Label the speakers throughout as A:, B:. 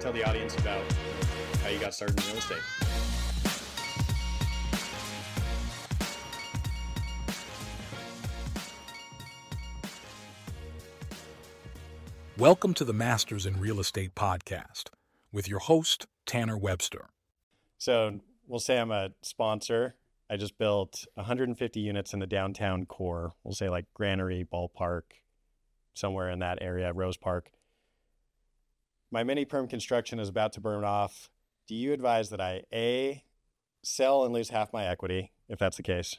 A: tell the audience about how you got started in real estate.
B: Welcome to the Masters in Real Estate podcast with your host, Tanner Webster.
A: So we'll say I'm a sponsor. I just built 150 units in the downtown core. We'll say like Granary, Ballpark, somewhere in that area, Rose Park. My mini perm construction is about to burn off. Do you advise that I A, sell and lose half my equity, if that's the case,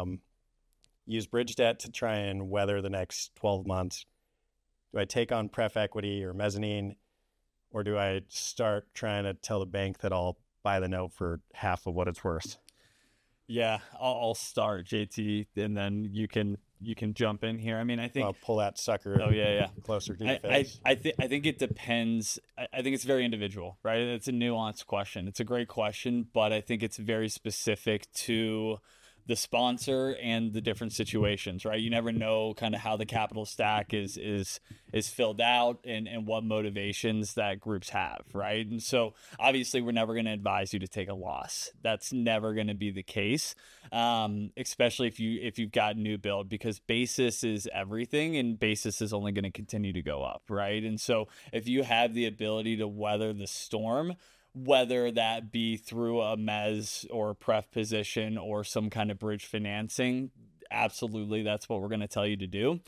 A: use bridge debt to try and weather the next 12 months? Do I take on pref equity or mezzanine, or do I start trying to tell the bank that I'll buy the note for half of what it's worth?
C: Yeah, I'll start, JT, and then you can jump in here. I mean, I think
A: I'll pull that sucker.
C: Oh yeah.
A: Closer to your face.
C: I think it depends. I think it's very individual, right? It's a nuanced question. It's a great question, but I think it's very specific to the sponsor and the different situations, right? You never know kind of how the capital stack is filled out and what motivations that groups have, right? And so obviously we're never going to advise you to take a loss. That's never going to be the case, especially if you've got new build, because basis is everything and basis is only going to continue to go up, right? And so if you have the ability to weather the storm, whether that be through a mezz or pref position or some kind of bridge financing, absolutely, that's what we're going to tell you to do.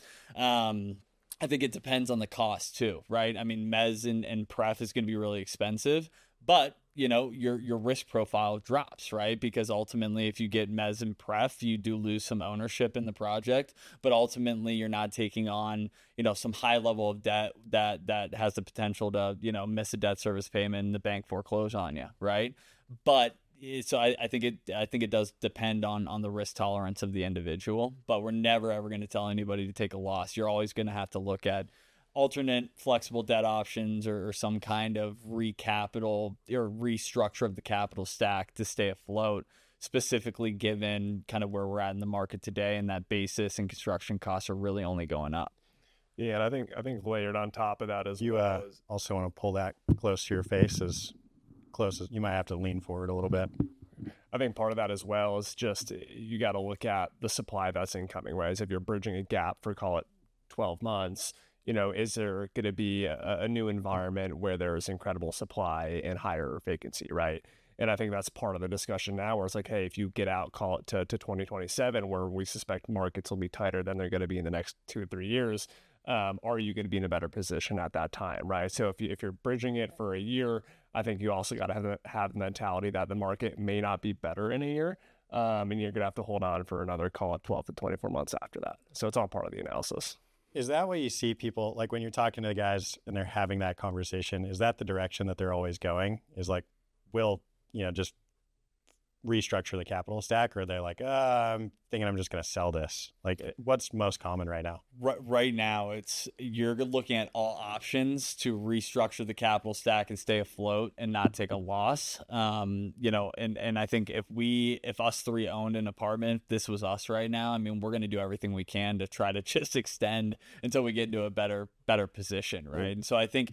C: I think it depends on the cost too, right? I mean, mezz and pref is going to be really expensive, but you know, your risk profile drops, right? Because ultimately, if you get mezz and pref, you do lose some ownership in the project, but ultimately you're not taking on, you know, some high level of debt that has the potential to, you know, miss a debt service payment and the bank foreclose on you, right? But so I think it does depend on the risk tolerance of the individual, but we're never ever going to tell anybody to take a loss. You're always going to have to look at alternate flexible debt options or some kind of recapital or restructure of the capital stack to stay afloat, specifically given kind of where we're at in the market today and that basis and construction costs are really only going up.
D: Yeah, and I think layered on top of that is
A: You also want to pull that close to your face, as close as you might have to lean forward a little bit.
D: I think part of that as well is just you got to look at the supply that's incoming, right? As if you're bridging a gap for, call it 12 months, you know, is there going to be a new environment where there's incredible supply and higher vacancy, right? And I think that's part of the discussion now, where it's like, hey, if you get out, call it to 2027, where we suspect markets will be tighter than they're going to be in the next 2 or 3 years, are you going to be in a better position at that time, right? So if you're bridging it for a year, I think you also got to have the mentality that the market may not be better in a year, and you're going to have to hold on for another, call it 12 to 24 months after that. So it's all part of the analysis.
A: Is that what you see people, like when you're talking to the guys and they're having that conversation, is that the direction that they're always going? Is like, we'll, you know, just restructure the capital stack, or they're like, I'm thinking I'm just going to sell this? Like, what's most common right now?
C: Right now, you're looking at all options to restructure the capital stack and stay afloat and not take a loss. You know, and I think if us three owned an apartment, this was us right now. I mean, we're going to do everything we can to try to just extend until we get into a better position, right? And so I think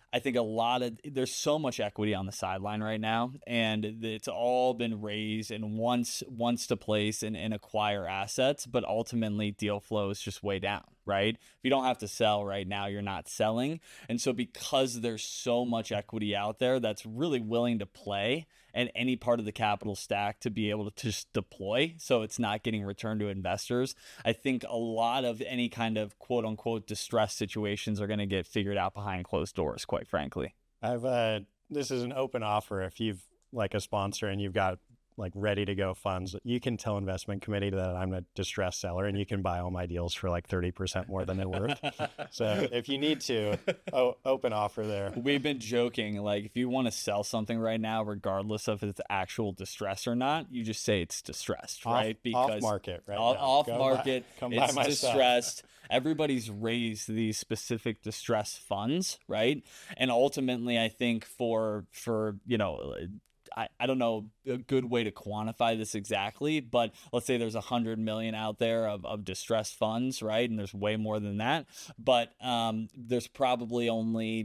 C: there's so much equity on the sideline right now, and it's all been raised and wants to place and acquire assets, but ultimately deal flow is just way down, right? If you don't have to sell right now, you're not selling. And so because there's so much equity out there that's really willing to play at any part of the capital stack to be able to just deploy, so it's not getting returned to investors, I think a lot of any kind of quote unquote distressed situations are going to get figured out behind closed doors, quite frankly.
A: This is an open offer. If you've like a sponsor and you've got like ready to go funds, you can tell investment committee that I'm a distressed seller and you can buy all my deals for like 30% more than they're worth. So if you need to, open offer there.
C: We've been joking, like if you want to sell something right now, regardless of if it's actual distress or not, you just say it's distressed, right?
A: Off market, right?
C: Off market, it's distressed.
A: Stuff.
C: Everybody's raised these specific distress funds, right? And ultimately, I think for you know, I don't know a good way to quantify this exactly, but let's say there's 100 million out there of distressed funds, right? And there's way more than that, but there's probably only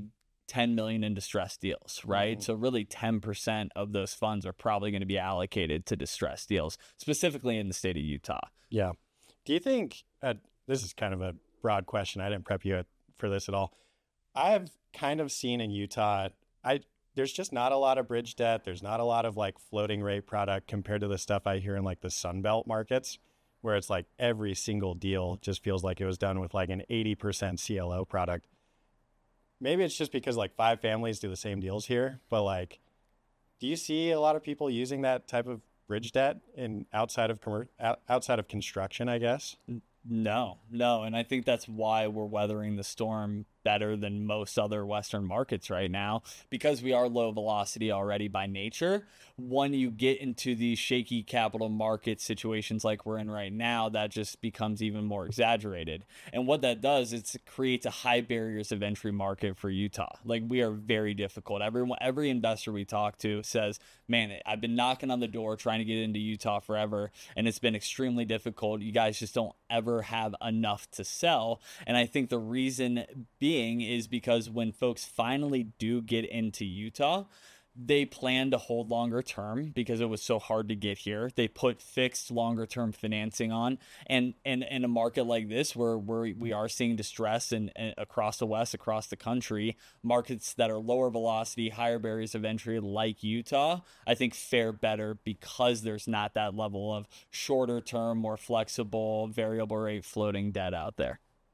C: $10 million in distressed deals, right? So really 10% of those funds are probably going to be allocated to distressed deals, specifically in the state of Utah.
A: Yeah. Do you think, this is kind of a broad question, I didn't prep you for this at all. I've kind of seen in Utah, there's just not a lot of bridge debt. There's not a lot of like floating rate product compared to the stuff I hear in like the Sunbelt markets, where it's like every single deal just feels like it was done with like an 80% CLO product. Maybe it's just because like 5 families do the same deals here, but like, do you see a lot of people using that type of bridge debt outside of construction, I guess?
C: No. And I think that's why we're weathering the storm better than most other Western markets right now, because we are low velocity already by nature. When you get into these shaky capital market situations like we're in right now, that just becomes even more exaggerated. And what that does is it creates a high barriers of entry market for Utah. Like, we are very difficult. Every investor we talk to says, man, I've been knocking on the door trying to get into Utah forever, and it's been extremely difficult. You guys just don't ever have enough to sell. And I think the reason being is because when folks finally do get into Utah, they plan to hold longer term because it was so hard to get here. They put fixed longer term financing on, and in a market like this where we are seeing distress and across the West, across the country, markets that are lower velocity, higher barriers of entry like Utah, I think fare better because there's not that level of shorter term, more flexible, variable rate floating debt out there.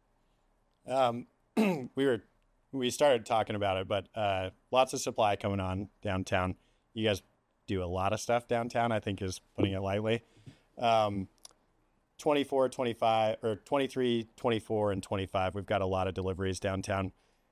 A: We started talking about it, but lots of supply coming on downtown. You guys do a lot of stuff downtown, I think is putting it lightly. 24, 25, or 23, 24, and 25, we've got a lot of deliveries downtown.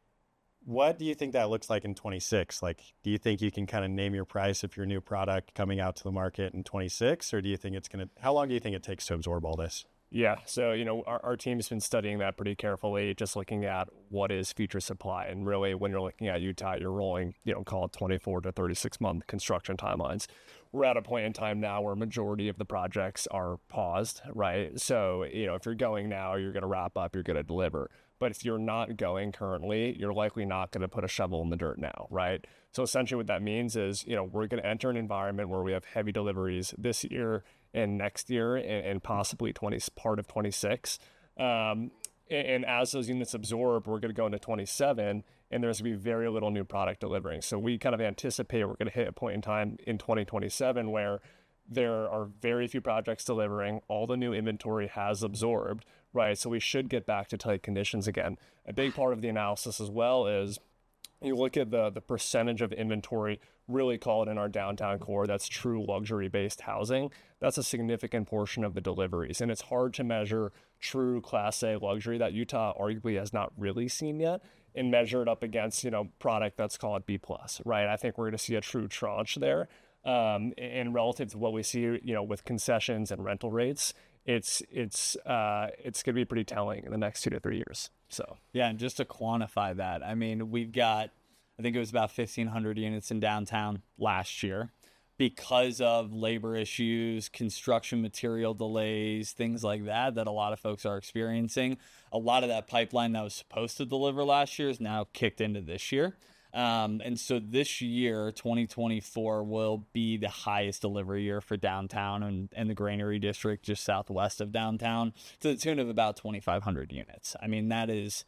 A: What do you think that looks like in 26? Like, do you think you can kind of name your price if your new product coming out to the market in 26, or do you think how long do you think it takes to absorb all this?
D: Yeah. So, our team's been studying that pretty carefully, just looking at what is future supply. And really, when you're looking at Utah, you're rolling, call it 24 to 36 month construction timelines. We're at a point in time now where majority of the projects are paused, right? So, if you're going now, you're going to wrap up, you're going to deliver. But if you're not going currently, you're likely not going to put a shovel in the dirt now, right? So essentially what that means is, we're going to enter an environment where we have heavy deliveries this year and next year and possibly part of 26. And as those units absorb, we're going to go into 27, and there's going to be very little new product delivering. So we kind of anticipate we're going to hit a point in time in 2027 where there are very few projects delivering. All the new inventory has absorbed, right? So we should get back to tight conditions again. A big part of the analysis as well is you look at the percentage of inventory, really call it in our downtown core, that's true luxury-based housing. That's a significant portion of the deliveries. And it's hard to measure true Class A luxury that Utah arguably has not really seen yet and measure it up against, product that's called B+, right? I think we're going to see a true tranche there. And relative to what we see, with concessions and rental rates, it's going to be pretty telling in the next 2 to 3 years. So
C: yeah, and just to quantify that, I mean, we've got, I think it was about 1,500 units in downtown last year because of labor issues, construction material delays, things like that a lot of folks are experiencing. A lot of that pipeline that was supposed to deliver last year is now kicked into this year. And so this year, 2024, will be the highest delivery year for downtown and the Granary District just southwest of downtown, to the tune of about 2,500 units. I mean, that is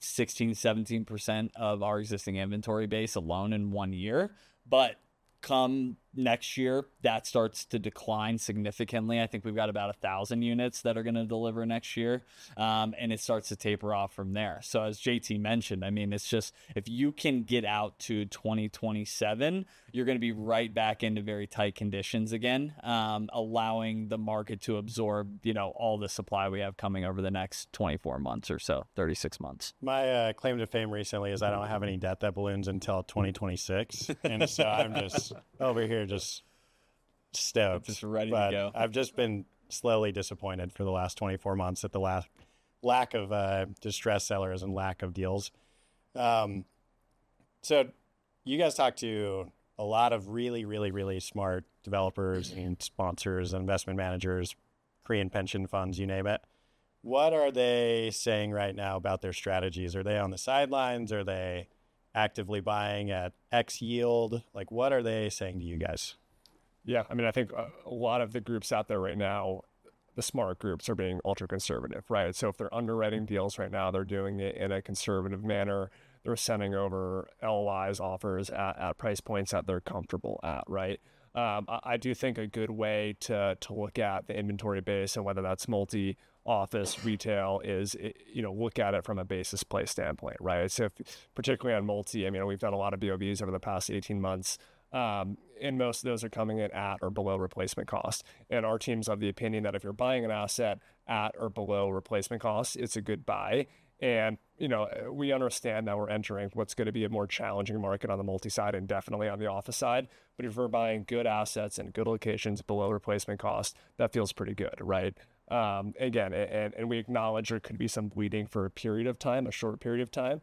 C: 16-17% of our existing inventory base alone in 1 year. But come next year, that starts to decline significantly. I think we've got about 1,000 units that are going to deliver next year, and it starts to taper off from there. So as JT mentioned, I mean, it's just, if you can get out to 2027, you're going to be right back into very tight conditions again, allowing the market to absorb, all the supply we have coming over the next 24 months or so, 36 months.
A: My claim to fame recently is I don't have any debt that balloons until 2026. And so I'm just over here just stoked.
C: Just ready
A: to
C: go.
A: I've just been slowly disappointed for the last 24 months at the lack of distressed sellers and lack of deals. So you guys talk to a lot of really, really, really smart developers and sponsors and investment managers, Korean pension funds, you name it. What are they saying right now about their strategies? Are they on the sidelines? Are they actively buying at X yield? Like, what are they saying to you guys?
D: Yeah, I mean, I think a lot of the groups out there right now, the smart groups, are being ultra conservative, right? So if they're underwriting deals right now, they're doing it in a conservative manner. They're sending over LOIs, offers at price points that they're comfortable at, right? I do think a good way to look at the inventory base, and whether that's multi-office, retail, is, look at it from a basis play standpoint, right? So particularly on multi, I mean, we've done a lot of BOVs over the past 18 months. And most of those are coming in at or below replacement cost. And our team's of the opinion that if you're buying an asset at or below replacement cost, it's a good buy. And, we understand that we're entering what's going to be a more challenging market on the multi side and definitely on the office side. But if we're buying good assets and good locations below replacement cost, that feels pretty good, right? Again, and we acknowledge there could be some bleeding for a period of time, a short period of time.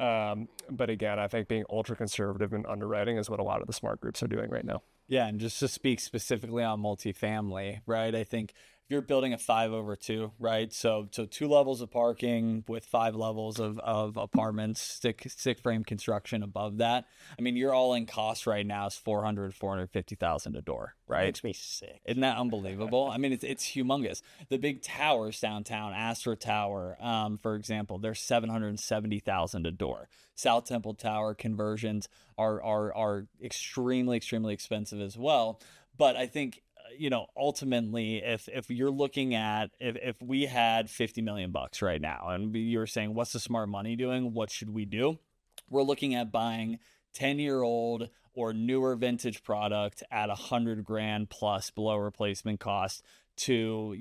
D: But again, I think being ultra conservative in underwriting is what a lot of the smart groups are doing right now.
C: Yeah, and just to speak specifically on multifamily, right? I think if you're building a 5/2, right? So 2 levels of parking with 5 levels of apartments, stick frame construction above that. I mean, your all in cost right now is $450,000 a door, right?
A: Makes me sick.
C: Isn't that unbelievable? I mean, it's humongous. The big towers downtown, Astor Tower, for example, they're $770,000 a door. South Temple Tower conversions are extremely expensive as well. But I think, ultimately, if you're looking at, if we had $50 million right now, and you were saying, what's the smart money doing? What should we do? We're looking at buying 10-year-old or newer vintage product at $100,000 plus below replacement cost to,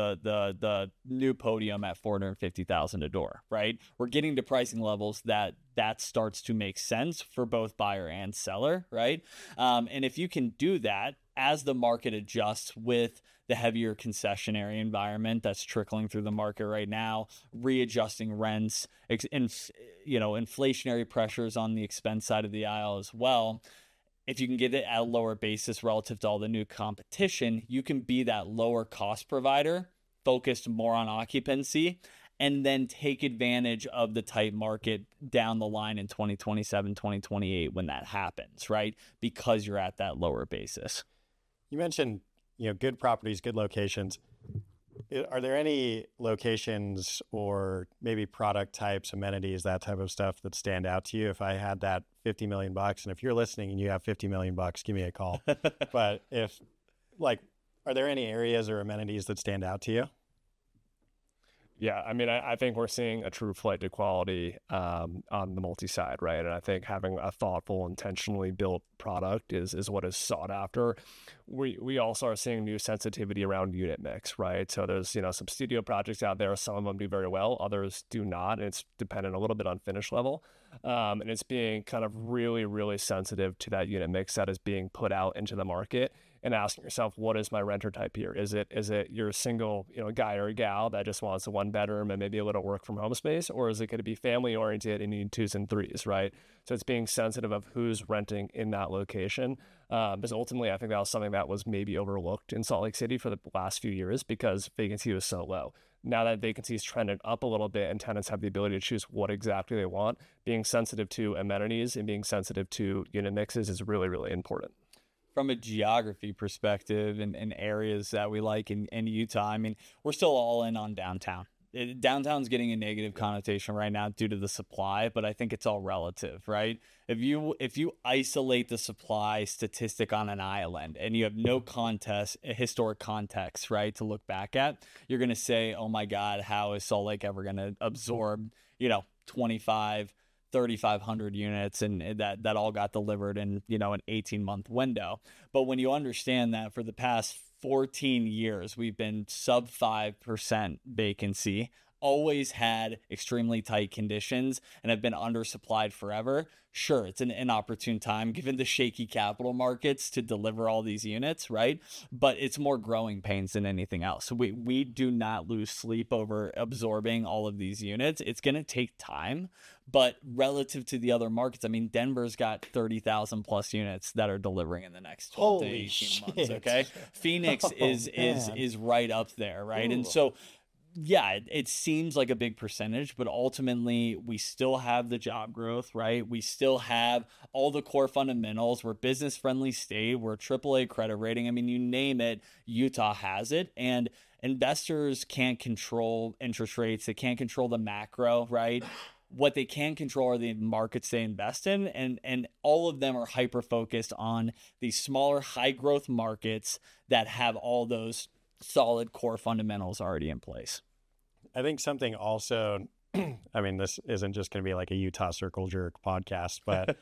C: the new podium at $450,000 a door, right? We're getting to pricing levels that starts to make sense for both buyer and seller, right? And if you can do that as the market adjusts with the heavier concessionary environment that's trickling through the market right now, readjusting rents, inflationary pressures on the expense side of the aisle as well. If you can get it at a lower basis relative to all the new competition, you can be that lower cost provider focused more on occupancy, and then take advantage of the tight market down the line in 2027, 2028 when that happens, right? Because you're at that lower basis.
A: You mentioned, good properties, good locations. Are there any locations or maybe product types, amenities, that type of stuff that stand out to you? If I had that $50 million, and if you're listening and you have $50 million, give me a call. But are there any areas or amenities that stand out to you?
D: Yeah, I mean, I think we're seeing a true flight to quality on the multi side, right? And I think having a thoughtful, intentionally built product is what is sought after. We also are seeing new sensitivity around unit mix, right? So there's, some studio projects out there. Some of them do very well, others do not. And it's dependent a little bit on finish level. And it's being kind of really, really sensitive to that unit mix that is being put out into the market, and asking yourself, what is my renter type here? Is it your single, guy or gal that just wants a 1-bedroom and maybe a little work from home space? Or is it going to be family oriented and you need 2s and 3s, right? So it's being sensitive of who's renting in that location. Because ultimately, I think that was something that was maybe overlooked in Salt Lake City for the last few years because vacancy was so low. Now that vacancy is trended up a little bit and tenants have the ability to choose what exactly they want, being sensitive to amenities and being sensitive to unit mixes is really, really important.
C: From a geography perspective and areas that we like in Utah, I mean, we're still all in on downtown. Downtown's getting a negative connotation right now due to the supply, but I think it's all relative, right? If you isolate the supply statistic on an island and you have no historic context, right, to look back at, you're going to say, oh my God, how is Salt Lake ever going to absorb, 3,500 units, and that all got delivered in, an 18-month window. But when you understand that for the past 14 years, we've been sub 5% vacancy, always had extremely tight conditions, and have been undersupplied forever. Sure, it's an inopportune time given the shaky capital markets to deliver all these units, right? But it's more growing pains than anything else. So we do not lose sleep over absorbing all of these units. It's going to take time, but relative to the other markets, I mean, Denver's got 30,000 plus units that are delivering in the next 12 to 18 months, okay? Phoenix is right up there, right? Ooh. And so yeah, it seems like a big percentage, but ultimately we still have the job growth, right? We still have all the core fundamentals. We're business friendly state. We're a AAA credit rating. I mean, you name it, Utah has it. And investors can't control interest rates. They can't control the macro, right? What they can control are the markets they invest in. And all of them are hyper focused on these smaller, high growth markets that have all those solid core fundamentals already in place.
A: I think something also, I mean, this isn't just going to be like a Utah Circle Jerk podcast, but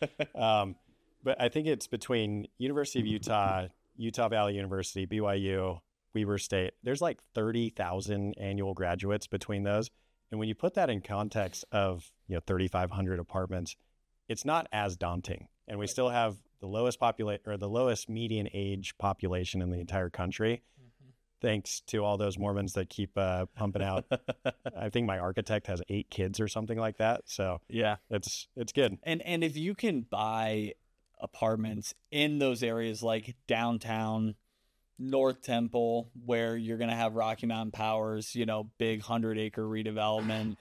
A: I think it's between University of Utah, Utah Valley University, BYU, Weber State. There's like 30,000 annual graduates between those. And when you put that in context of, 3,500 apartments, it's not as daunting. And we still have the lowest median age population in the entire country. Thanks to all those Mormons that keep pumping out. I think my architect has 8 kids or something like that. So
C: yeah,
A: it's good.
C: And if you can buy apartments in those areas like downtown, North Temple, where you're going to have Rocky Mountain Power's, big 100-acre redevelopment,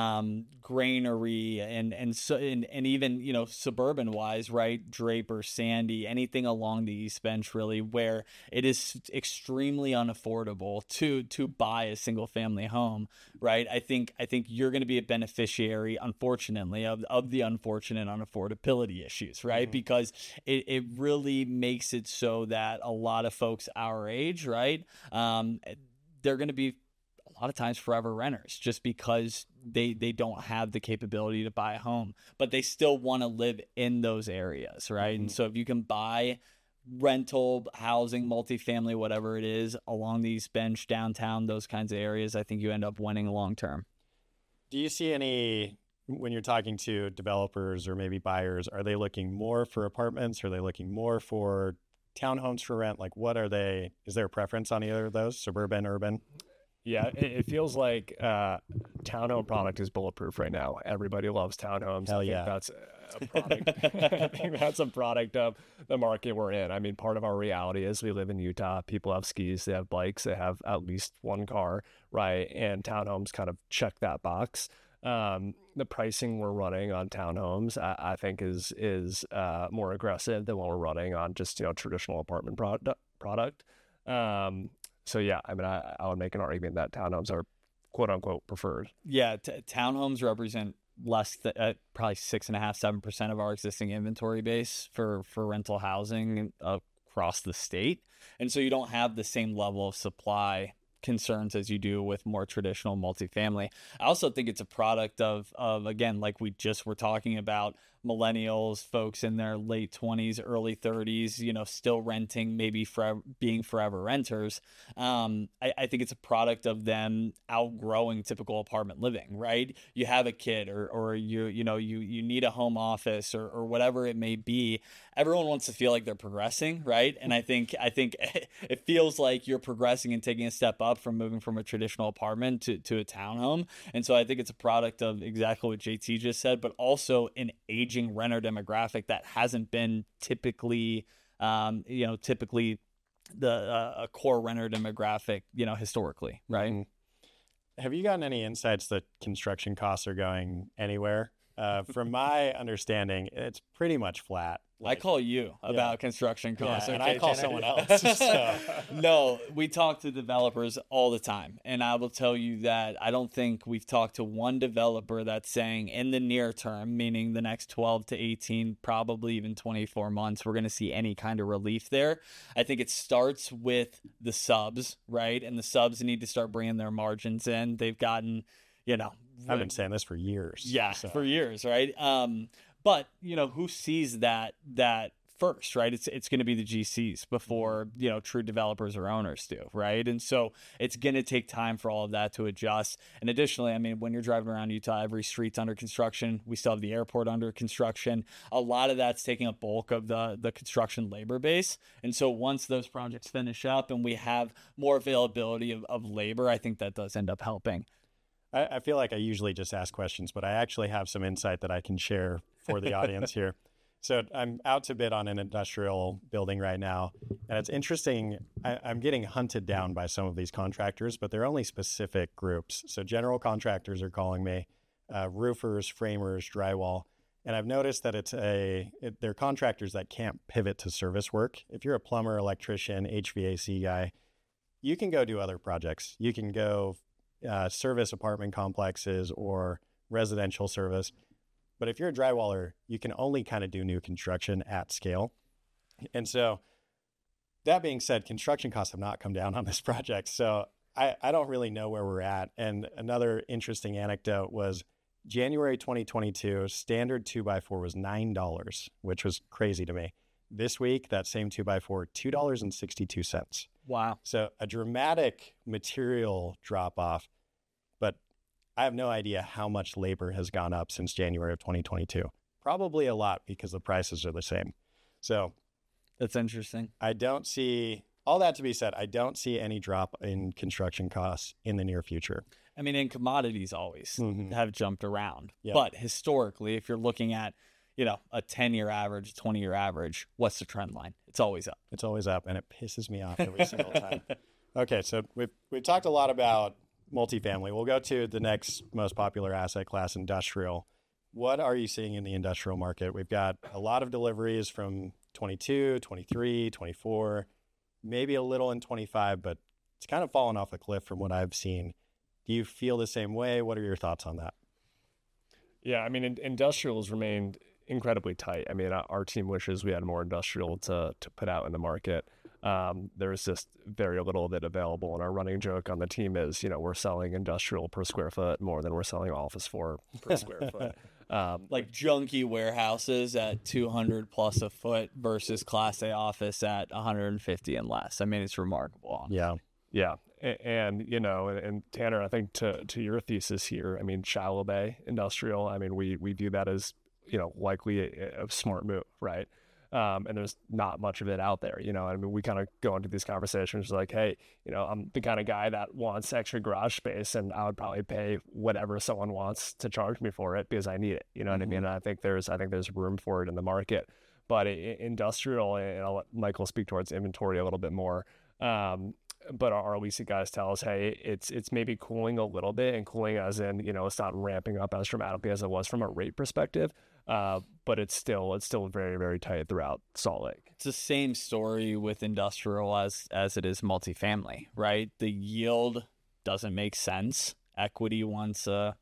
C: Granary, and even, suburban wise, right? Draper, Sandy, anything along the East Bench, really, where it is extremely unaffordable to buy a single family home, right? I think you're going to be a beneficiary, unfortunately, of the unfortunate unaffordability issues, right? Mm-hmm. Because it really makes it so that a lot of folks our age, right? They're going to be a lot of times forever renters just because they don't have the capability to buy a home, but they still want to live in those areas, right? Mm-hmm. And so if you can buy rental housing, multifamily, whatever it is, along the East Bench, downtown, those kinds of areas, I think you end up winning long term.
A: Do you see any, when you're talking to developers or maybe buyers, are they looking more for apartments? Are they looking more for townhomes for rent? Like, is there a preference on either of those, suburban, urban?
D: Yeah, it feels like townhome product is bulletproof right now. Everybody loves townhomes.
A: Hell yeah.
D: That's a product. I think that's a product of the market we're in. I mean, part of our reality is we live in Utah. People have skis, they have bikes, they have at least one car, right? And townhomes kind of check that box. The pricing we're running on townhomes, I think, is more aggressive than what we're running on just traditional apartment product. So yeah, I mean, I would make an argument that townhomes are quote unquote preferred.
C: Yeah, townhomes represent less than probably 6.5-7% of our existing inventory base for rental housing across the state, and so you don't have the same level of supply concerns as you do with more traditional multifamily. I also think it's a product of again, like we just were talking about, millennials, folks in their late 20s, early 30s, still renting, maybe being forever renters. I think it's a product of them outgrowing typical apartment living, right? You have a kid or you need a home office or whatever it may be. Everyone wants to feel like they're progressing, right? And I think it feels like you're progressing and taking a step up from moving from a traditional apartment to a townhome. And so I think it's a product of exactly what JT just said, but also an aging renter demographic that hasn't been typically the a core renter demographic, historically, right?
A: Mm-hmm. Have you gotten any insights that construction costs are going anywhere? From my understanding, it's pretty much flat.
C: I call you about construction costs.
A: Yeah, and I call someone else. So.
C: No, we talk to developers all the time. And I will tell you that I don't think we've talked to one developer that's saying in the near term, meaning the next 12 to 18, probably even 24 months, we're going to see any kind of relief there. I think it starts with the subs, right? And the subs need to start bringing their margins in. They've gotten,
A: I've been saying this for years.
C: Yeah, so. For years, right? But, who sees that first, right? It's going to be the GCs before, true developers or owners do, right? And so it's going to take time for all of that to adjust. And additionally, I mean, when you're driving around Utah, every street's under construction. We still have the airport under construction. A lot of that's taking a bulk of the construction labor base. And so once those projects finish up and we have more availability of labor, I think that does end up helping.
A: I feel like I usually just ask questions, but I actually have some insight that I can share for the audience here. So I'm out to bid on an industrial building right now. And it's interesting. I'm getting hunted down by some of these contractors, but they're only specific groups. So general contractors are calling me, roofers, framers, drywall. And I've noticed that they're contractors that can't pivot to service work. If you're a plumber, electrician, HVAC guy, you can go do other projects. You can go service apartment complexes or residential service. But if you're a drywaller, you can only kind of do new construction at scale. And so that being said, construction costs have not come down on this project. So I don't really know where we're at. And another interesting anecdote was January 2022, standard 2x4 was $9, which was crazy to me. This week, that same 2x4, $2.62.
C: Wow.
A: So a dramatic material drop off, but I have no idea how much labor has gone up since January of 2022. Probably a lot because the prices are the same. So
C: That's interesting.
A: I don't see, all that to be said, I don't see any drop in construction costs in the near future.
C: I mean, and commodities always have jumped around.
A: Yep.
C: But historically, if you're looking at, a 10-year average, 20-year average, what's the trend line? It's always up.
A: It's always up, and it pisses me off every single time. Okay, so we've talked a lot about multifamily. We'll go to the next most popular asset class, industrial. What are you seeing in the industrial market? We've got a lot of deliveries from 22, 23, 24, maybe a little in 25, but it's kind of fallen off a cliff from what I've seen. Do you feel the same way? What are your thoughts on that?
D: Yeah, I mean, industrial has remained incredibly tight. I mean, our team wishes we had more industrial to put out in the market. There's just very little of it available. And our running joke on the team is, we're selling industrial per square foot more than we're selling office for per square foot.
C: Like junky warehouses at 200 plus a foot versus Class A office at 150 and less. I mean, it's remarkable.
A: Yeah.
D: Yeah. And and Tanner, I think to your thesis here, I mean, shallow bay industrial, I mean, we view that as, likely a smart move, right? And there's not much of it out there, I mean, we kind of go into these conversations like, hey, I'm the kind of guy that wants extra garage space, and I would probably pay whatever someone wants to charge me for it because I need it. You know what I mean? And I think there's room for it in the market. But industrial, and I'll let Michael speak towards inventory a little bit more. But our leasing guys tell us, hey, it's maybe cooling a little bit, and cooling as in, it's not ramping up as dramatically as it was from a rate perspective. But it's still very, very tight throughout Salt Lake.
C: It's the same story with industrial as it is multifamily, right? The yield doesn't make sense. Equity wants a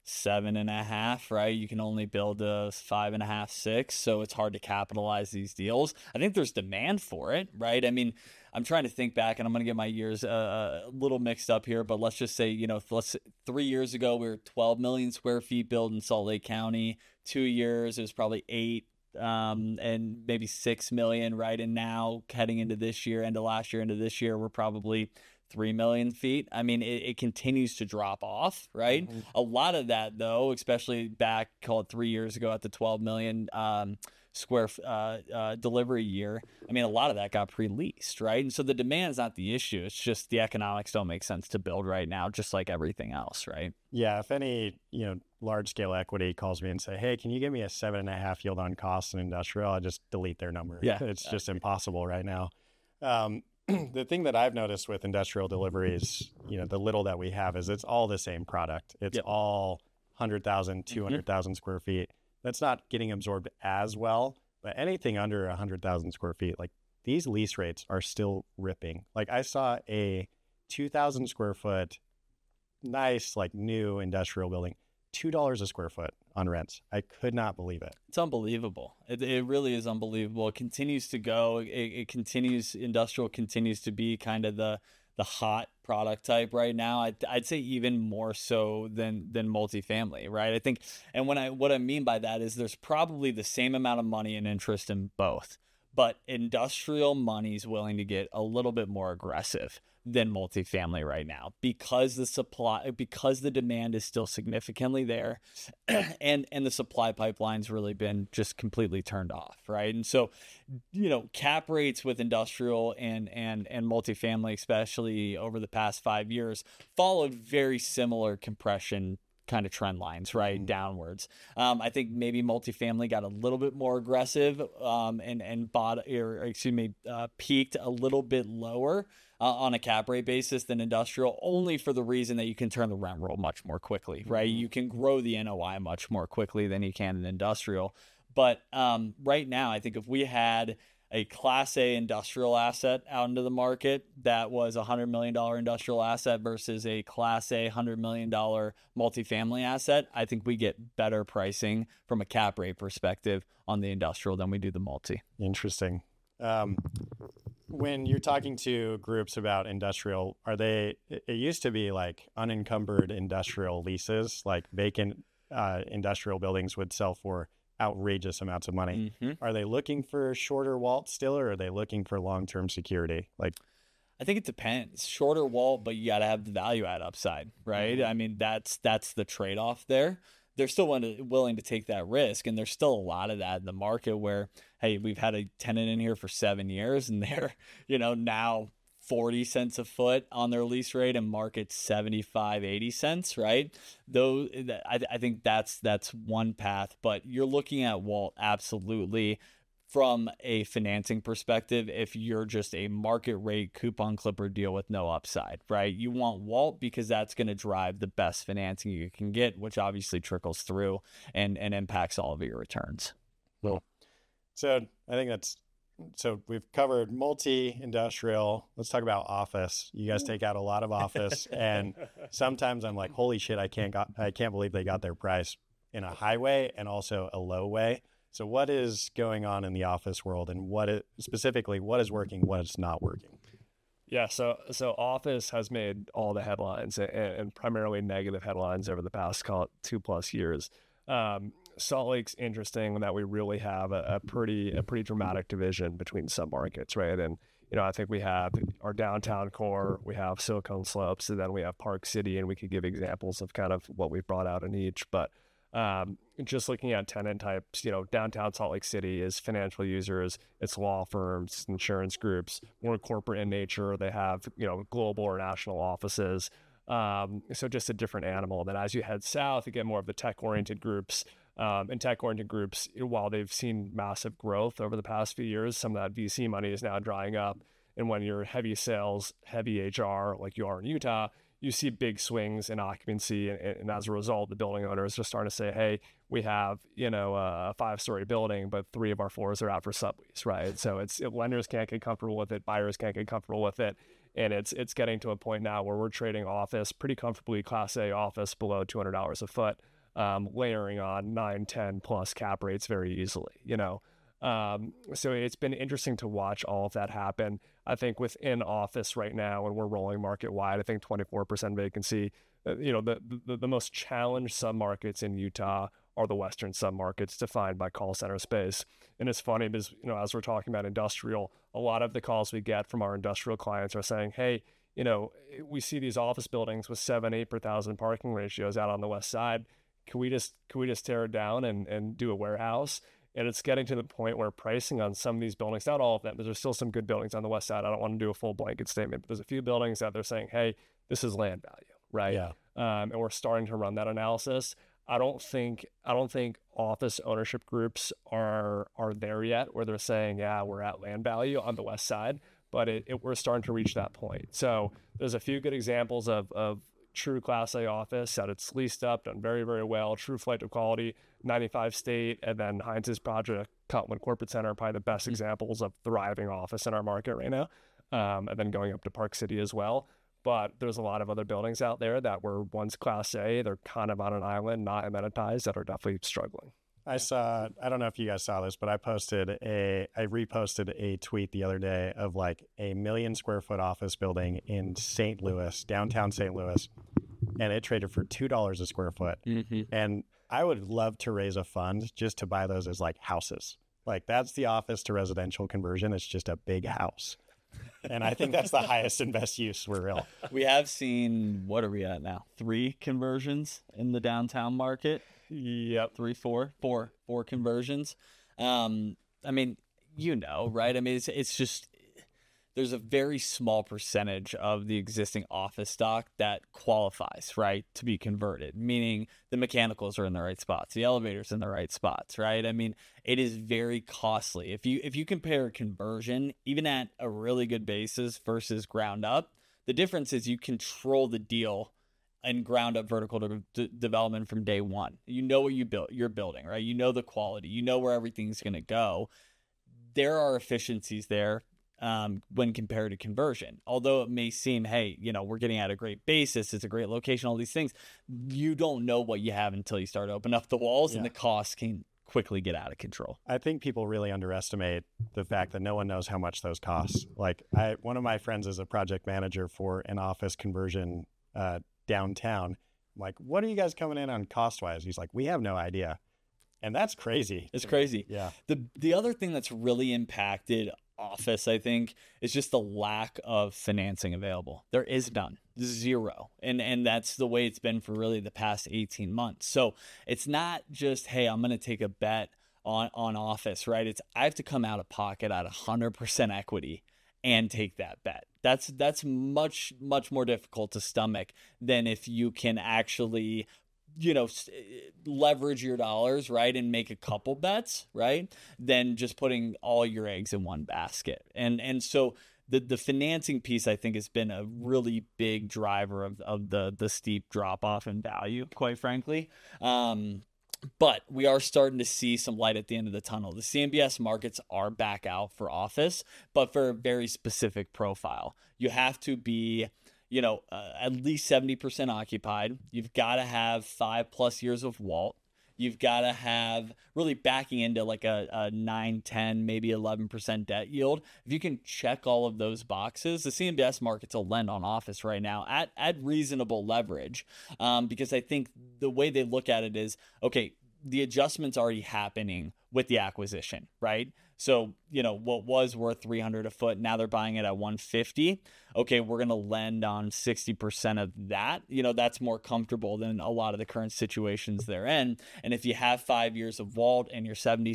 C: 7.5, right? You can only build a 5.5, 6. So it's hard to capitalize these deals. I think there's demand for it, right? I mean, I'm trying to think back, and I'm going to get my years a little mixed up here, but let's just say, 3 years ago, we were 12 million square feet built in Salt Lake County. 2 years, it was probably 8 and maybe 6 million, right? And now heading into this year, into last year, into this year, we're probably 3 million feet. I mean, it continues to drop off, right? Mm-hmm. A lot of that, though, especially back, call it 3 years ago at the 12 million square delivery year, I mean, a lot of that got pre-leased, right? And so the demand is not the issue. It's just the economics don't make sense to build right now, just like everything else, right?
A: Yeah. If any, large scale equity calls me and say, hey, can you give me a 7.5 yield on cost in industrial? I just delete their number.
C: Yeah.
A: It's just impossible right now. The thing that I've noticed with industrial deliveries, the little that we have, is it's all the same product. It's all 100,000, 200,000 square feet. That's not getting absorbed as well, but anything under 100,000 square feet, like these lease rates are still ripping. Like I saw a 2,000 square foot, nice, like new industrial building, $2 a square foot on rents. I could not believe it.
C: It's unbelievable. It really is unbelievable. It continues to go. It continues. Industrial continues to be kind of the hot product type right now. I'd say even more so than multifamily, right? I think, and what I mean by that is there's probably the same amount of money and interest in both, but industrial money is willing to get a little bit more aggressive than multifamily right now because the demand is still significantly there, and the supply pipeline's really been just completely turned off, right? And so, cap rates with industrial and multifamily, especially over the past 5 years, followed very similar compression kind of trend lines, right? Downwards. I think maybe multifamily got a little bit more aggressive and peaked a little bit lower on a cap rate basis than industrial, only for the reason that you can turn the rent roll much more quickly, right? You can grow the NOI much more quickly than you can in industrial. But right now, I think if we had a Class A industrial asset out into the market that was a $100 million industrial asset versus a Class A $100 million multifamily asset, I think we get better pricing from a cap rate perspective on the industrial than we do the multi.
A: Interesting. When you're talking to groups about industrial, it used to be like unencumbered industrial leases, like vacant industrial buildings would sell for outrageous amounts of money. Are they looking for shorter WALT still, or are they looking for long-term security? Like,
C: I think it depends. Shorter WALT, but you got to have the value add upside, right? I mean, that's the trade-off there. They're still willing to take that risk, and there's still a lot of that in the market where, hey, we've had a tenant in here for 7 years, and they're, now 40 cents a foot on their lease rate and market 75, 80 cents, right? Though I think that's one path, but you're looking at WALT absolutely from a financing perspective. If you're just a market rate coupon clipper deal with no upside, right? You want WALT because that's going to drive the best financing you can get, which obviously trickles through and impacts all of your returns.
A: Cool. So I think so we've covered multi-industrial. Let's talk about office. You guys take out a lot of office, and sometimes I'm like, holy shit, I can't believe they got their price in a high way and also a low way. So what is going on in the office world, and what is working, what is not working?
D: Yeah, so office has made all the headlines and primarily negative headlines over the past, call it 2+ years. Salt Lake's interesting in that we really have a pretty dramatic division between submarkets, right? And I think we have our downtown core, we have Silicon Slopes, and then we have Park City, and we could give examples of kind of what we've brought out in each. But just looking at tenant types, downtown Salt Lake City is financial users, it's law firms, insurance groups, more corporate in nature. They have global or national offices. So just a different animal. Then as you head south, you get more of the tech-oriented groups. And tech-oriented groups, while they've seen massive growth over the past few years, some of that VC money is now drying up. And when you're heavy sales, heavy HR, like you are in Utah, you see big swings in occupancy. And as a result, the building owners are just starting to say, hey, we have, a 5-story building, but 3 of our floors are out for sublease, right? So lenders can't get comfortable with it, buyers can't get comfortable with it. And it's getting to a point now where we're trading office pretty comfortably, Class A office below $200 a foot. Layering on 9-10 plus cap rates very easily, So it's been interesting to watch all of that happen. I think within office right now, when we're rolling market wide, I think 24% vacancy. The most challenged submarkets in Utah are the western submarkets defined by call center space. And it's funny because as we're talking about industrial, a lot of the calls we get from our industrial clients are saying, hey, we see these office buildings with 7-8 per thousand parking ratios out on the west side. Can we just tear it down and do a warehouse? And it's getting to the point where pricing on some of these buildings, not all of them, but there's still some good buildings on the west side. I don't want to do a full blanket statement, but there's a few buildings that they're saying, hey, this is land value, right?
A: Yeah.
D: And we're starting to run that analysis. I don't think office ownership groups are there yet where they're saying, yeah, we're at land value on the west side, but we're starting to reach that point. So there's a few good examples of true Class A office that it's leased up, done very, very well, true flight to quality, 95 State, and then Heinz's project, Cottonwood Corporate Center, probably the best examples of thriving office in our market right now, and then going up to Park City as well. But there's a lot of other buildings out there that were once Class A, they're kind of on an island, not amenitized, that are definitely struggling.
A: I don't know if you guys saw this, but I reposted a tweet the other day of like a 1 million square foot office building in St. Louis, downtown St. Louis, and it traded for $2 a square foot. Mm-hmm. And I would love to raise a fund just to buy those as like houses. Like that's the office to residential conversion. It's just a big house. And I think that's the highest and best use for real.
C: We have seen, what are we at now? 3 conversions in the downtown market.
D: Yep.
C: 4 conversions. I mean, right? I mean, it's just there's a very small percentage of the existing office stock that qualifies, right, to be converted, meaning the mechanicals are in the right spots, the elevators in the right spots, right? I mean, it is very costly. If you compare conversion, even at a really good basis versus ground up, the difference is you control the deal and ground up vertical development from day one. You know what you're building, right? You know the quality, you know where everything's going to go. There are efficiencies there when compared to conversion. Although it may seem, hey, we're getting at a great basis, it's a great location, all these things, you don't know what you have until you start to open up the walls, and the costs can quickly get out of control.
A: I think people really underestimate the fact that no one knows how much those cost. Like one of my friends is a project manager for an office conversion downtown. I'm like, what are you guys coming in on cost-wise? He's like, we have no idea. And that's crazy.
C: It's crazy.
A: Yeah.
C: The other thing that's really impacted office, I think, is just the lack of financing available. There is none, zero. And that's the way it's been for really the past 18 months. So it's not just, hey, I'm going to take a bet on office, right? It's I have to come out of pocket at 100% equity and take that bet. That's much, much more difficult to stomach than if you can actually leverage your dollars, right, and make a couple bets, right, than just putting all your eggs in one basket. And so the financing piece, I think, has been a really big driver of the steep drop off in value, quite frankly. But we are starting to see some light at the end of the tunnel. The CMBS markets are back out for office, but for a very specific profile. You have to be at least 70% occupied. You've got to have 5+ years of WALT. You've got to have really backing into like a 9, 10, maybe 11% debt yield. If you can check all of those boxes, the CMBS markets will lend on office right now at reasonable leverage, because I think the way they look at it is, okay, the adjustment's already happening with the acquisition, right? So, what was worth $300 a foot, now they're buying it at $150. Okay, we're going to lend on 60% of that. That's more comfortable than a lot of the current situations they're in. And if you have 5 years of WALT and you're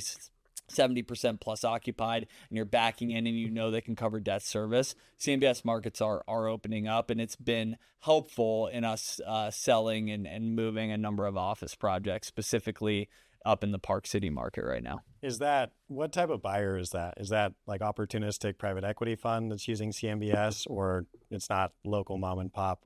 C: 70% plus occupied and you're backing in and they can cover debt service, CMBS markets are opening up, and it's been helpful in us selling and moving a number of office projects, specifically up in the Park City market right now.
A: What type of buyer is that? Is that like opportunistic private equity fund that's using CMBS, or it's not local mom and pop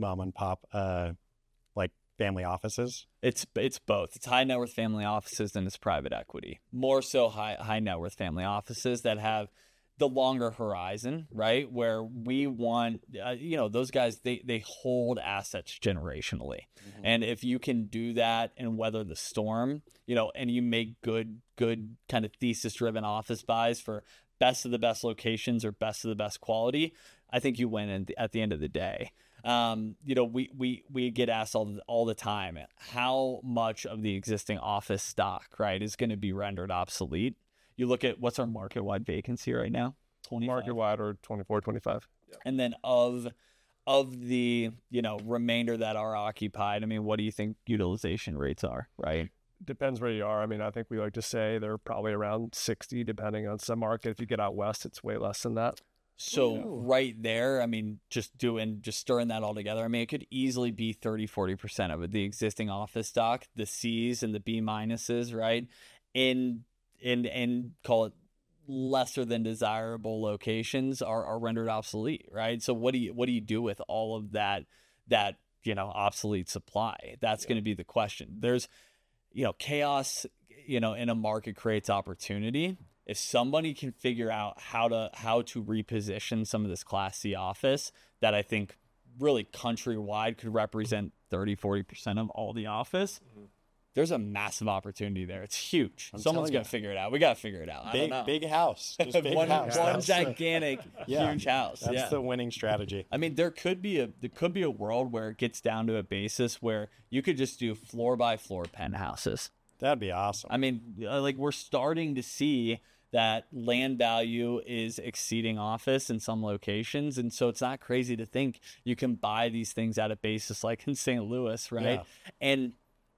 A: like family offices?
C: It's both. It's high net worth family offices and it's private equity. More so high net worth family offices that have the longer horizon, right? Where we want, those guys, they hold assets generationally. Mm-hmm. And if you can do that and weather the storm, and you make good kind of thesis driven office buys for best of the best locations or best of the best quality, I think you win at the end of the day. We get asked all the time, how much of the existing office stock, right, is going to be rendered obsolete. You look at what's our market-wide vacancy right now? 25.
D: Market-wide or 24, 25. Yeah.
C: And then of the, remainder that are occupied, I mean, what do you think utilization rates are, right?
D: Depends where you are. I mean, I think we like to say they're probably around 60, depending on some market. If you get out west, it's way less than that.
C: So right there, I mean, just stirring that all together, I mean, it could easily be 30-40% of it. The existing office stock, the C's and the B minuses, right? In call it lesser than desirable locations are rendered obsolete, right? So what do you do with all of that obsolete supply? That's going to be the question. There's chaos, in a market creates opportunity. If somebody can figure out how to reposition some of this Class C office that I think really countrywide could represent 30-40% of all the office, there's a massive opportunity there. It's huge. Someone's going to figure it out. We got to figure it out. I don't know.
A: Big house. Just big house.
C: One gigantic, huge house.
A: That's the winning strategy.
C: I mean, there could be a world where it gets down to a basis where you could just do floor by floor penthouses.
A: That'd be awesome.
C: I mean, like we're starting to see that land value is exceeding office in some locations. And so it's not crazy to think you can buy these things at a basis like in St. Louis, right? Yeah. And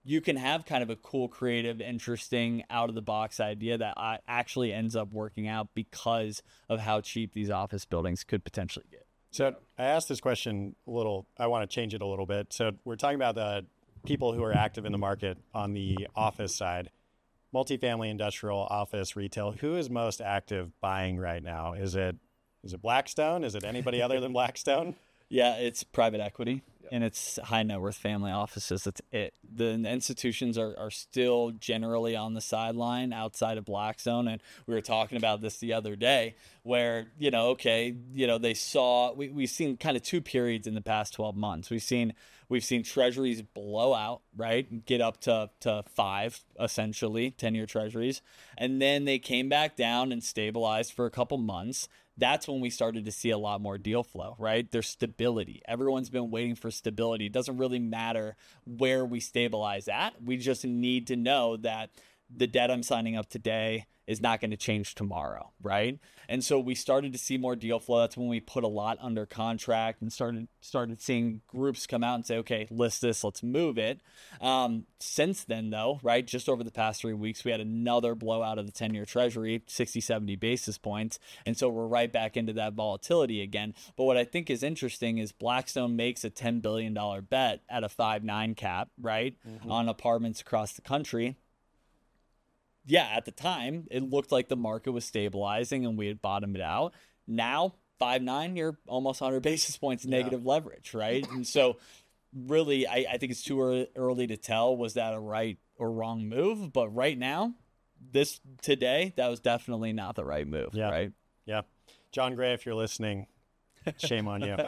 C: you can have kind of a cool, creative, interesting, out-of-the-box idea that actually ends up working out because of how cheap these office buildings could potentially get.
A: So I asked this question I want to change it a little bit. So we're talking about the people who are active in the market on the office side, multifamily, industrial, office, retail. Who is most active buying right now? Is it Blackstone? Is it anybody other than Blackstone?
C: Yeah, it's private equity and it's high net worth family offices. That's it. The institutions are still generally on the sideline outside of Blackstone. And we were talking about this the other day where, they saw, we've seen kind of two periods in the past 12 months. We've seen treasuries blow out, right? Get up to 5, essentially, 10-year treasuries. And then they came back down and stabilized for a couple months. That's when we started to see a lot more deal flow, right? There's stability. Everyone's been waiting for stability. It doesn't really matter where we stabilize at. We just need to know that the debt I'm signing up today is not going to change tomorrow, right? And so we started to see more deal flow. That's when we put a lot under contract and started seeing groups come out and say, okay, list this, let's move it. Since then, though, right, just over the past 3 weeks, we had another blowout of the 10-year treasury, 60, 70 basis points. And so we're right back into that volatility again. But what I think is interesting is Blackstone makes a $10 billion bet at a 5.9 cap, right, on apartments across the country. Yeah, at the time, it looked like the market was stabilizing and we had bottomed it out. Now, 5.9, you're almost 100 basis points negative leverage, right? And so really, I think it's too early to tell, was that a right or wrong move? But right now, today, that was definitely not the right move, right?
A: Yeah. John Gray, if you're listening, shame on you.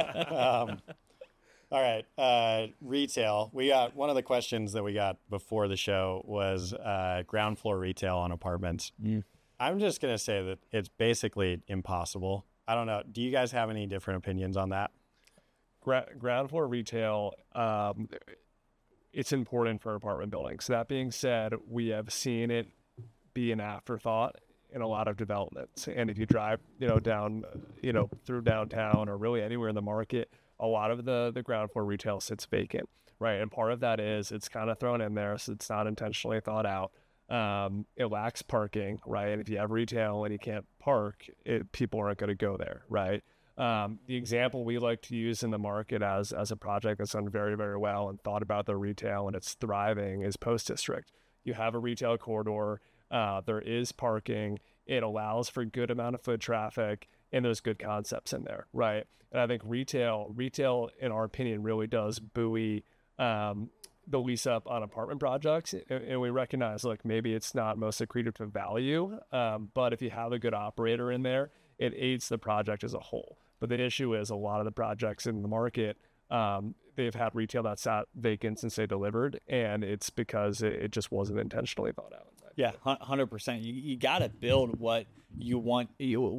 A: All right. Retail. We got one of the questions that we got before the show was ground floor retail on apartments. I'm just going to say that it's basically impossible. I don't know. Do you guys have any different opinions on that?
D: Ground floor retail, it's important for apartment buildings. That being said, we have seen it be an afterthought in a lot of developments. And if you drive, down, through downtown or really anywhere in the market, a lot of the ground floor retail sits vacant, right? And part of that is it's kind of thrown in there, so it's not intentionally thought out. It lacks parking, right? And if you have retail and you can't park, people aren't going to go there, right? The example we like to use in the market as a project that's done very, very well and thought about the retail and it's thriving is Post District. You have a retail corridor, there is parking, it allows for a good amount of foot traffic, and there's good concepts in there, right? And I think retail, in our opinion, really does buoy the lease up on apartment projects. And we recognize, look, maybe it's not most accretive to value, but if you have a good operator in there, it aids the project as a whole. But the issue is a lot of the projects in the market, they've had retail that's sat vacant since they delivered, and it's because it just wasn't intentionally thought out.
C: Yeah, 100%. You got to build what you want,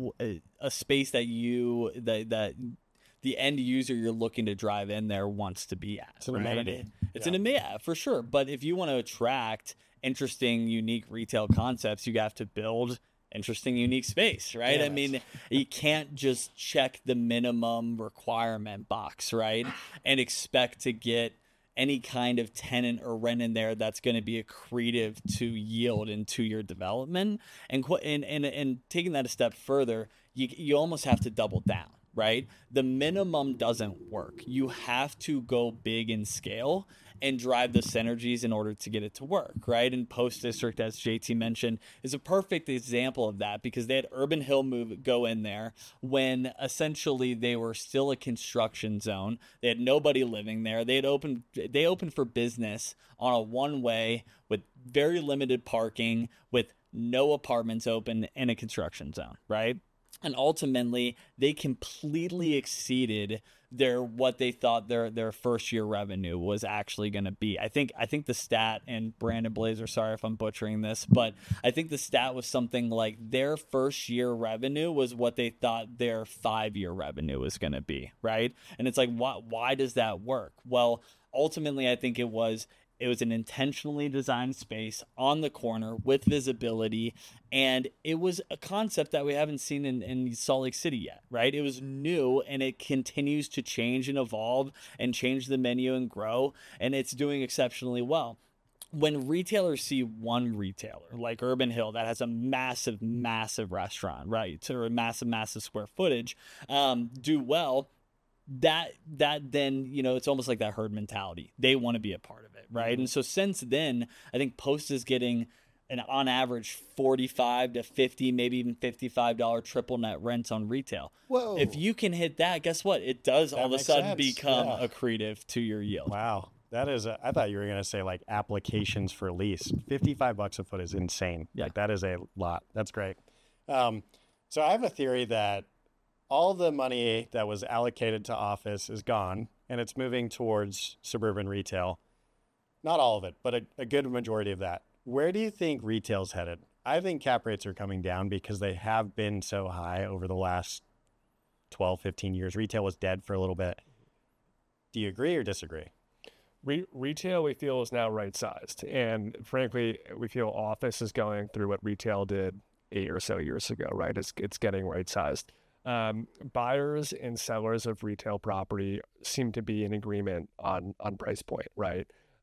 C: a space that that the end user you're looking to drive in there wants to be at.
A: It's an amenity.
C: It's an amenity, for sure. But if you want to attract interesting, unique retail concepts, you have to build interesting, unique space, right?
A: Yes.
C: I mean, you can't just check the minimum requirement box, right? And expect to get any kind of tenant or rent in there that's going to be accretive to yield into your development. And taking that a step further, you almost have to double down, right? The minimum doesn't work. You have to go big in scale and drive the synergies in order to get it to work, right? And Post District, as JT mentioned, is a perfect example of that because they had Urban Hill go in there when essentially they were still a construction zone. They had nobody living there. They opened for business on a one-way with very limited parking, with no apartments open in a construction zone, right? And ultimately, they completely exceeded what they thought their first year revenue was actually going to be. I think the stat, and Brandon Blazer, sorry if I'm butchering this, but I think the stat was something like their first year revenue was what they thought their 5-year revenue was going to be, right? And it's like, why does that work? Well, ultimately, I think it was It was an intentionally designed space on the corner with visibility. And it was a concept that we haven't seen in Salt Lake City yet, right? It was new, and it continues to change and evolve and change the menu and grow. And it's doing exceptionally well. When retailers see one retailer like Urban Hill that has a massive, massive restaurant, right, or a massive, massive square footage, do well, that then, you know, it's almost like that herd mentality. They want to be a part of it, right? Mm-hmm. And so since then, I think Post is getting on average $45 to $50, maybe even $55 triple net rents on retail.
A: Whoa!
C: If you can hit that, guess what? It does all of a sudden become accretive to your yield.
A: Wow. That is, I thought you were going to say like applications for lease. $55 a foot is insane.
C: Yeah.
A: Like that is a lot. That's great. So I have a theory that all the money that was allocated to office is gone, and it's moving towards suburban retail. Not all of it, but a good majority of that. Where do you think retail's headed? I think cap rates are coming down because they have been so high over the last 12, 15 years. Retail was dead for a little bit. Do you agree or disagree?
D: Retail, we feel, is now right-sized. And frankly, we feel office is going through what retail did 8 or so years ago, right? It's getting right-sized. Buyers and sellers of retail property seem to be in agreement on price point, right?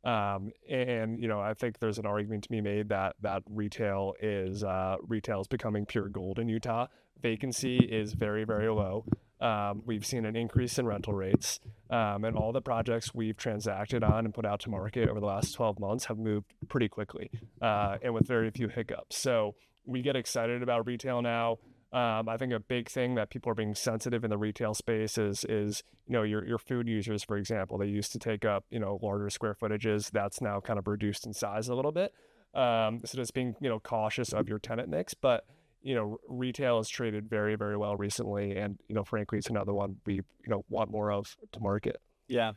D: And you know, I think there's an argument to be made that retail is becoming pure gold in Utah. Vacancy is very, very low. We've seen an increase in rental rates, and all the projects we've transacted on and put out to market over the last 12 months have moved pretty quickly, and with very few hiccups. So we get excited about retail now. I think a big thing that people are being sensitive in the retail space is you know, your food users, for example. They used to take up, you know, larger square footages. That's now kind of reduced in size a little bit. So just being, you know, cautious of your tenant mix. But, you know, retail has traded very, very well recently. And, you know, frankly, it's another one we, you know, want more of to market.
C: Yeah.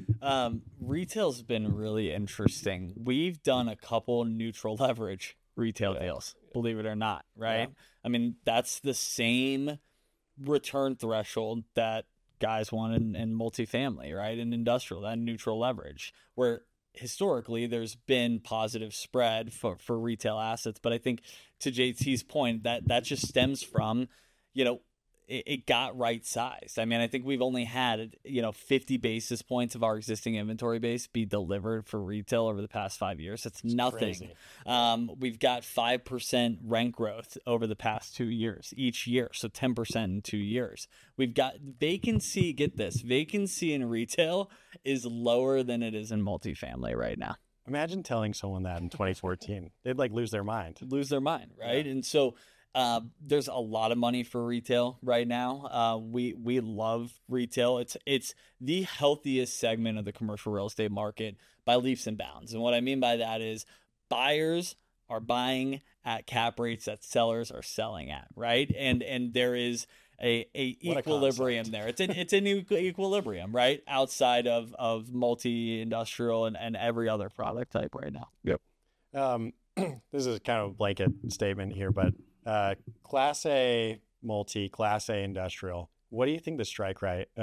C: Retail's been really interesting. We've done a couple neutral leverage retail deals, believe it or not, right? Yeah. I mean, that's the same return threshold that guys want in multifamily, right? In industrial, that neutral leverage, where historically there's been positive spread for retail assets. But I think to JT's point, that just stems from, you know, it got right sized. I mean, I think we've only had, you know, 50 basis points of our existing inventory base be delivered for retail over the past 5 years. It's nothing. We've got 5% rent growth over the past 2 years, each year. So 10% in 2 years. We've got vacancy. Get this, vacancy in retail is lower than it is in multifamily right now.
A: Imagine telling someone that in 2014. They'd like lose their mind.
C: Right? Yeah. And so there's a lot of money for retail right now. We love retail. It's the healthiest segment of the commercial real estate market by leaps and bounds. And what I mean by that is buyers are buying at cap rates that sellers are selling at, right? And there is a equilibrium there. It's an equilibrium, right? Outside of multi-industrial and every other product type right now.
A: Yep. This is kind of a blanket statement here, but Class A multi, Class A industrial. What do you think the strike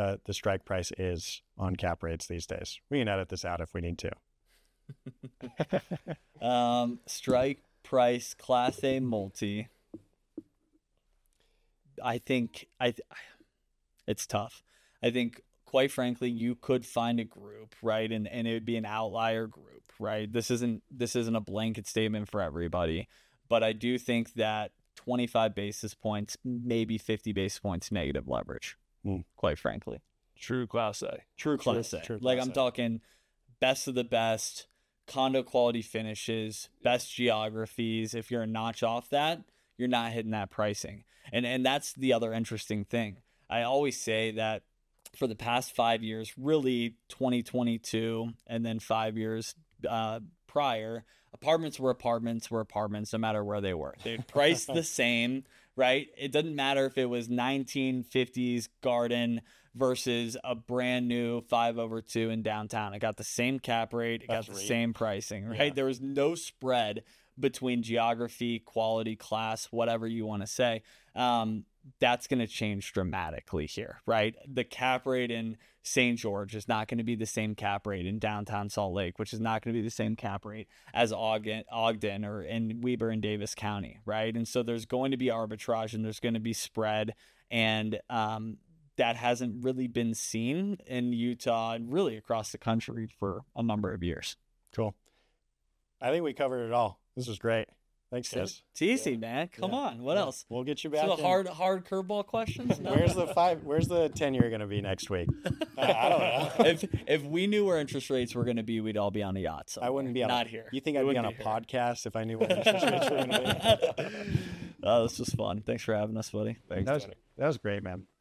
A: price is on cap rates these days? We can edit this out if we need
C: to. Strike price Class A multi. I think it's tough. I think, quite frankly, you could find a group, right, and it would be an outlier group, right? This isn't a blanket statement for everybody, but I do think that 25 basis points, maybe 50 basis points negative leverage, quite frankly.
D: True Class A.
C: True Class A. Like I'm talking best of the best, condo quality finishes, best geographies. If you're a notch off that, you're not hitting that pricing. And that's the other interesting thing. I always say that for the past 5 years, really 2022 and then 5 years prior, apartments were apartments no matter where they were. They'd price the same, right? It doesn't matter if it was 1950s garden versus a brand new 5/2 in downtown. It got the same cap rate. It got the same pricing, right? Yeah. There was no spread between geography, quality, class, whatever you want to say, that's going to change dramatically here, right? The cap rate in St. George is not going to be the same cap rate in downtown Salt Lake, which is not going to be the same cap rate as Ogden or in Weber and Davis County, right? And so there's going to be arbitrage and there's going to be spread, and that hasn't really been seen in Utah and really across the country for a number of years.
A: Cool. I think we covered it all. This was great. Thanks, guys.
C: It's easy, man. Come on. What else?
A: We'll get you back.
C: So hard curveball questions. No?
A: Where's the 10-year going to be next week? I don't know.
C: If we knew where interest rates were going to be, we'd all be on a yacht. Somewhere.
A: I wouldn't be on
C: not here.
A: You think I'd be on a podcast if I knew what interest rates were going to be?
C: Oh, this was fun. Thanks for having us, buddy.
D: Thanks,
A: that was great, man.